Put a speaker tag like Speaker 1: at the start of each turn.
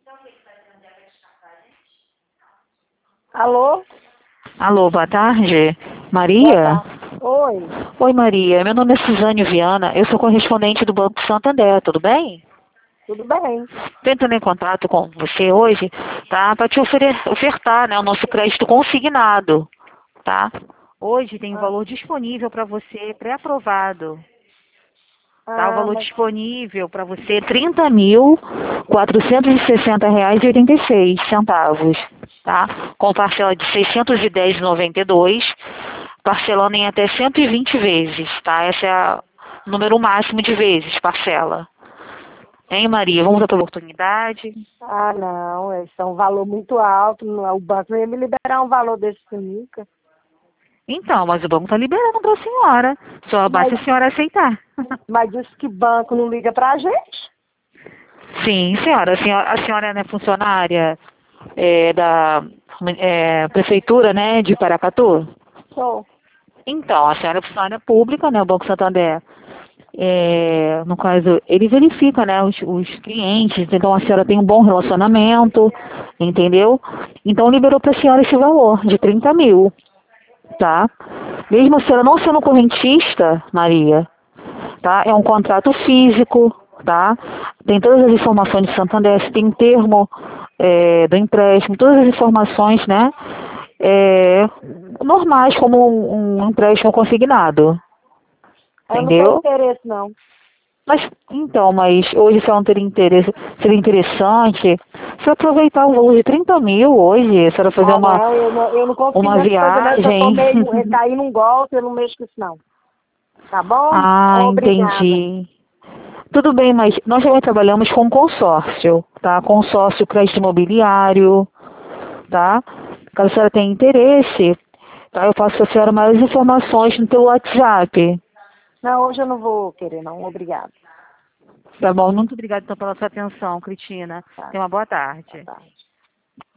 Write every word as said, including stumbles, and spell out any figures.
Speaker 1: Alô?
Speaker 2: Alô, boa tarde.
Speaker 1: Boa
Speaker 2: Maria?
Speaker 1: tarde. Oi.
Speaker 2: Oi, Maria. Meu nome é Suzane Viana. Eu sou correspondente do Banco Santander, tudo bem?
Speaker 1: Tudo bem?
Speaker 2: Estou entrando em contato com você hoje, tá? Para te ofere- ofertar, né, o nosso crédito consignado, tá? Hoje tem um
Speaker 1: Ah,
Speaker 2: valor disponível para você, pré-aprovado. Tá? O
Speaker 1: ah,
Speaker 2: valor
Speaker 1: mas
Speaker 2: disponível para você é trinta mil, quatrocentos e sessenta reais e oitenta e seis centavos, tá? Com parcela de seiscentos e dez reais e noventa e dois, parcelando em até cento e vinte vezes, tá? Esse é o número máximo de vezes, parcela. Hein, Maria? Vamos dar a oportunidade?
Speaker 1: ah, não, esse é um valor muito alto. não- O banco não ia me liberar um valor desse nunca.
Speaker 2: Então, mas o banco está liberando para a senhora. Só basta
Speaker 1: Mas,
Speaker 2: a senhora aceitar.
Speaker 1: mas diz que banco não liga pra gente.
Speaker 2: Sim, senhora. A senhora, a senhora não é funcionária é, da é, prefeitura, né, de Paracatu?
Speaker 1: Sou.
Speaker 2: Então, a senhora é funcionária pública, né, o Banco Santander. É, no caso, ele verifica, né, os, os clientes, então a senhora tem um bom relacionamento, entendeu? Então liberou para a senhora esse valor de trinta mil, tá? Mesmo a senhora não sendo correntista, Maria, tá? É um contrato físico, tá? Tem todas as informações de Santander, tem um termo é, do empréstimo, todas as informações, né? É, normais como um, um empréstimo consignado,
Speaker 1: Eu não tenho
Speaker 2: entendeu?
Speaker 1: interesse, não.
Speaker 2: Mas então, mas hoje se ela não teria interesse, seria interessante se aproveitar o valor de trinta mil hoje, se ela fazer
Speaker 1: Ah,
Speaker 2: uma,
Speaker 1: não, eu não, eu não confio
Speaker 2: uma
Speaker 1: nessas coisas, não. Eu já
Speaker 2: viagem.
Speaker 1: tomei, eu caí num golpe, eu não mexo com isso, não. Tá bom?
Speaker 2: Ah,
Speaker 1: Obrigada.
Speaker 2: entendi. Tudo bem, mas nós também trabalhamos com consórcio, tá? Consórcio crédito imobiliário, tá? Caso a senhora tenha interesse, tá? Eu passo para a senhora maiores informações no teu WhatsApp.
Speaker 1: Não, hoje eu não vou querer, não. Obrigada.
Speaker 2: Tá bom? Muito obrigada então pela sua atenção, Cristina.
Speaker 1: Tá,
Speaker 2: Tenha uma boa
Speaker 1: tá,
Speaker 2: tarde.
Speaker 1: tá.